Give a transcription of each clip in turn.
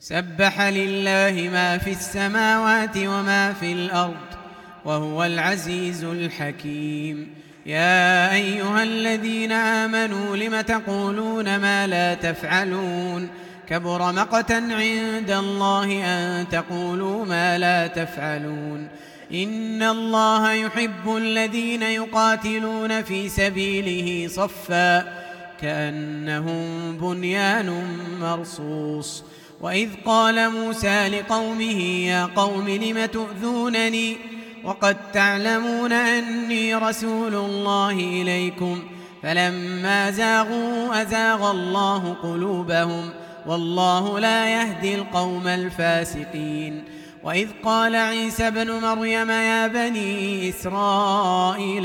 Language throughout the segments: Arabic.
سبح لله ما في السماوات وما في الأرض وهو العزيز الحكيم. يا أيها الذين آمنوا لم تقولون ما لا تفعلون؟ كبر مقتا عند الله أن تقولوا ما لا تفعلون. إن الله يحب الذين يقاتلون في سبيله صفا كأنهم بنيان مرصوص. وإذ قال موسى لقومه يا قوم لم تؤذونني وقد تعلمون أني رسول الله إليكم فلما زاغوا أزاغ الله قلوبهم والله لا يهدي القوم الفاسقين. وإذ قال عيسى ابن مريم يا بني إسرائيل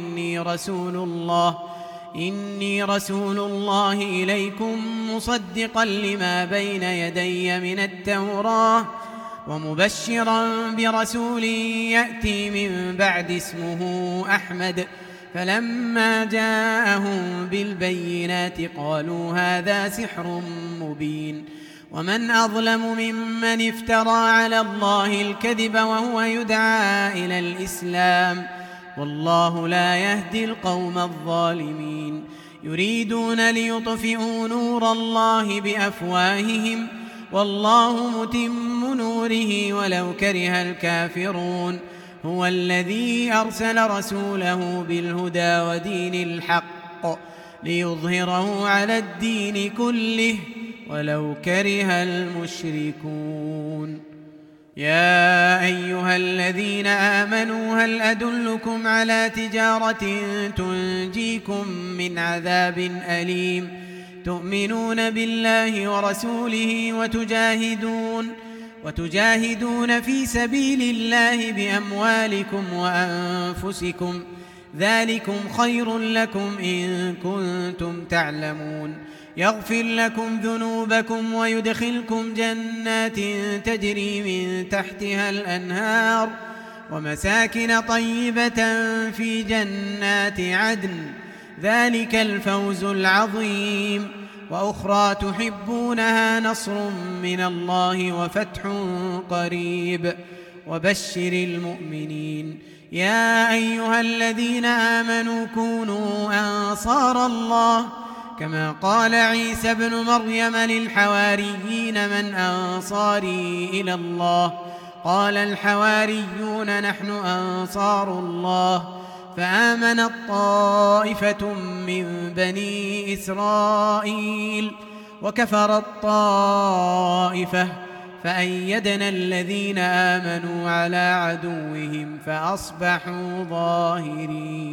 إني رسول الله إليكم مصدقا لما بين يدي من التوراة ومبشرا برسول يأتي من بعد اسمه أحمد. فلما جاءهم بالبينات قالوا هذا سحر مبين. ومن أظلم ممن افترى على الله الكذب وهو يدعى إلى الإسلام والله لا يهدي القوم الظالمين. يريدون ليطفئوا نور الله بأفواههم والله متم نوره ولو كره الكافرون. هو الذي أرسل رسوله بالهدى ودين الحق ليظهره على الدين كله ولو كره المشركون. يا أيها الذين آمنوا هل أدلكم على تجارة تنجيكم من عذاب أليم تؤمنون بالله ورسوله وتجاهدون في سبيل الله بأموالكم وأنفسكم ذلكم خير لكم إن كنتم تعلمون. يغفر لكم ذنوبكم ويدخلكم جنات تجري من تحتها الأنهار ومساكن طيبة في جنات عدن ذلك الفوز العظيم. وأخرى تحبونها نصر من الله وفتح قريب وبشر المؤمنين. يا أيها الذين آمنوا كونوا أنصار الله كما قال عيسى ابن مريم للحواريين من أنصاري إلى الله قال الحواريون نحن أنصار الله. فآمنت طائفة من بني إسرائيل وكفرت طائفة فأيدنا الذين آمنوا على عدوهم فأصبحوا ظاهرين.